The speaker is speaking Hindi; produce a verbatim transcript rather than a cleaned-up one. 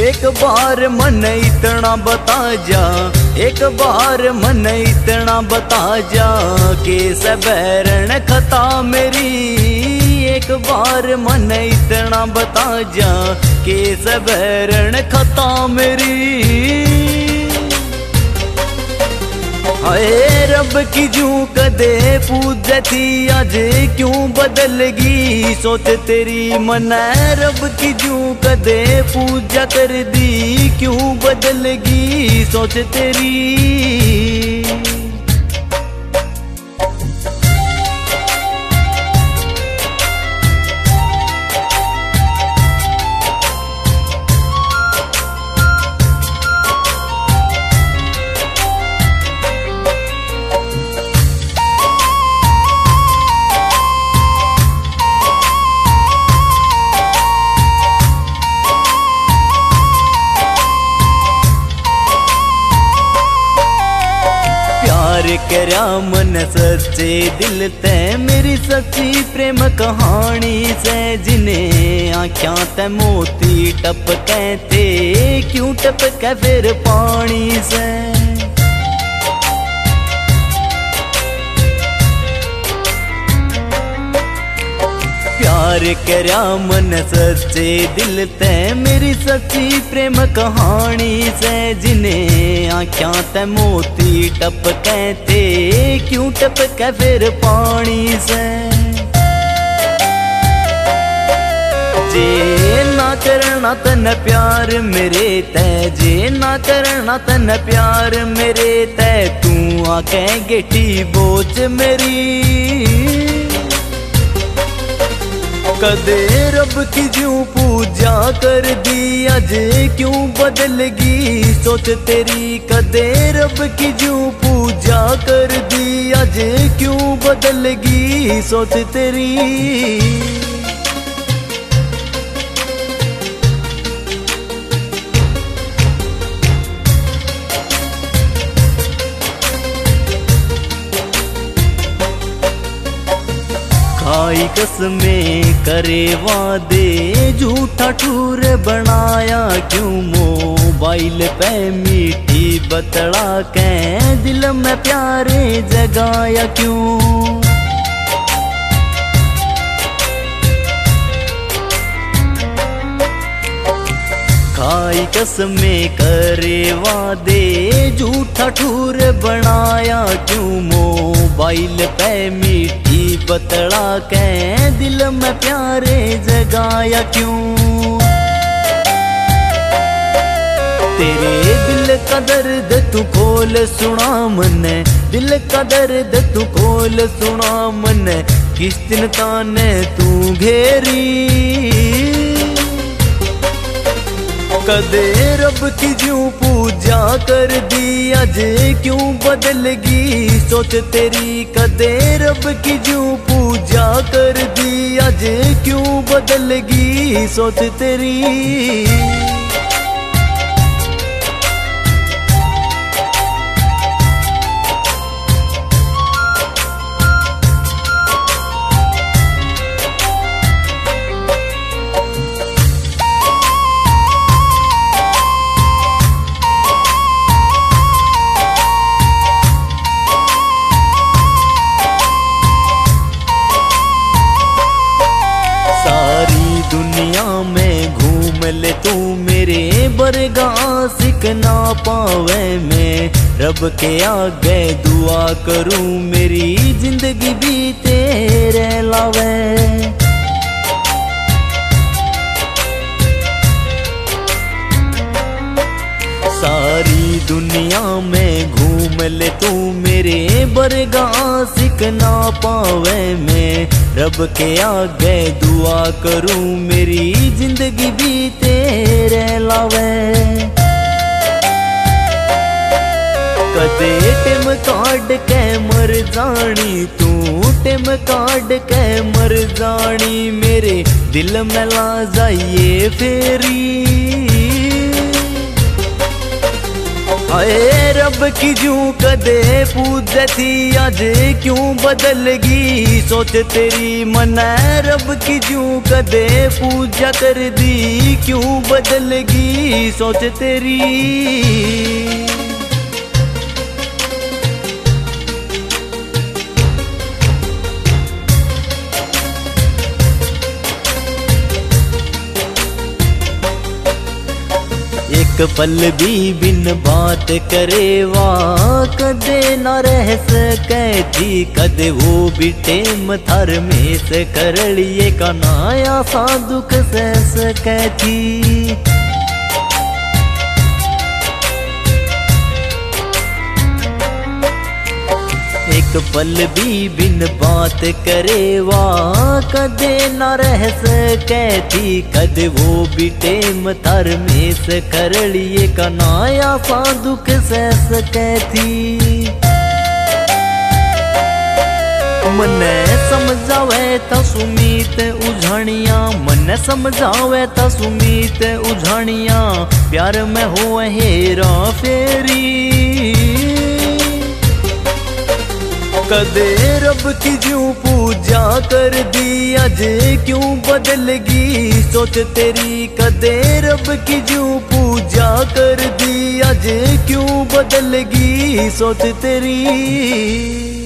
एक बार मन इतना बता जा, एक बार मन इतना बता जा के सबैरण खता मेरी। एक बार मन इतना बता जा के सबैरण खता मेरी। हाय रब की जू कदे पूज थी आज क्यों बदलगी सोच तेरी मन। रब की जू कदे पूजा कर दी क्यों बदलगी सोच तेरी। करया मन सच्चे दिल ते मेरी सच्ची प्रेम कहानी से। जिन्हें आँखियां ते मोती टपके थे क्यों टपके फिर पानी से। प्यार करया मन सच्चे दिल ते मेरी सच्ची प्रेम कहानी से। जिन्हें आँखियां ते मोती टपके थे क्यों टपके फिर पानी से। जे ना करना तन प्यार मेरे ते, जे ना करना तन प्यार मेरे ते तू आके गेटी बोझ मेरी। कदे रब की जू पूजा कर दी आज क्यों बदलगी सोच तेरी। कदे रब की जू पूजा कर दी आज क्यों बदलगी सोच तेरी। खाई कसमें करे वादे झूठा ठूर बनाया क्यों। मोबाइल पे मीठी बतला के दिल में प्यारे जगाया क्यों। खाई कसमें करे वादे झूठा ठूर बनाया क्यों। मोबाइल पे मीठी बतला के दिल में प्यारे जगाया क्यों। तेरे दिल का दर्द तू खोल सुना मने, दिल का दर्द तू खोल सुना मने। किस दिन ताने तू घेरी। कदे रब की जू पूजा कर दी आज क्यों बदलगी सोच तेरी। कदे रब की जू पूजा कर दी आज क्यों बदलगी सोच तेरी। दुनिया में घूम ले तू मेरे बरगा सिक ना पावे। मैं रब के आगे दुआ करूं मेरी जिंदगी भी तेरे लावे। सारी दुनिया में घूम ले तू मेरे बरगा सिक ना पावे। मैं रब के आगे दुआ करूं मेरी जिंदगी भी तेरे लावे। कदे टिम काट के मर जानी तू, टिम काट के मर जानी मेरे दिल में ला जाइए फेरी। आए रब की जूं कदे पूज थी आज क्यों बदलगी सोच तेरी मन रब की जूं कदे पूजा कर दी क्यों बदलगी सोच तेरी। एक पल भी बिन बात करे वाह कदे न रह सके थी कदे वो भी टेम थर में से करलिए का नाया सा दुख सह सके थी। एक पल भी बिन बात करे वाह कदे न रह सके थी कदे वो भी टेम थर में से करलिए का नाया सा दुख सह सके थी। मने समझावे ता सुमीत उझानिया मने समझावे ता सुमीत उझानिया प्यार में हो हेरा फेरी कदे रब की जूं पूजा कर दी आज क्यों बदलगी सोच तेरी कदे रब की जूं पूजा कर दी आज क्यों बदलगी सोच तेरी।